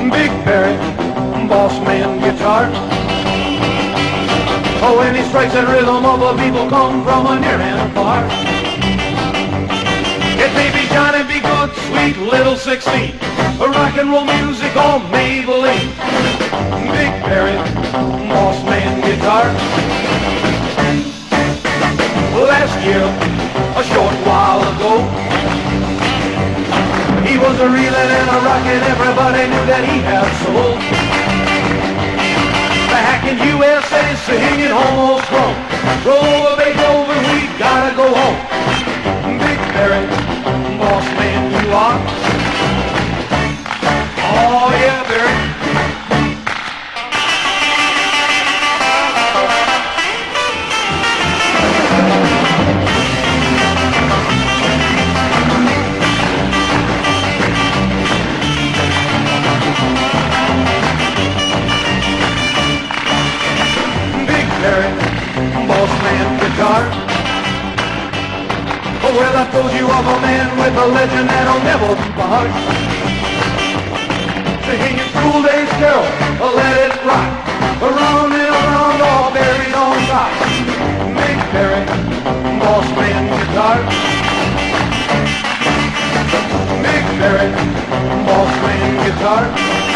Big Barry, boss man guitar. Oh, when he strikes that rhythm, all the people come from a near and far. It may be Johnny B. Good, sweet little 16, rock and roll music on Maybelline. Big Barry, boss man guitar. Last year, a short while ago, he was a reeling and a rocking, everybody knew that he had soul. Back in USA, singing almost home. Roll over Beethoven, we gotta go home. Big Barry, boss man you are. Oh yeah, Barry. Boss man guitar. Oh, well, I told you of a man with a legend that'll never be barred. Singing school days carol, let it rock. Around and around, all buried on top. Big Barry, boss man guitar. Big Barry, boss man guitar.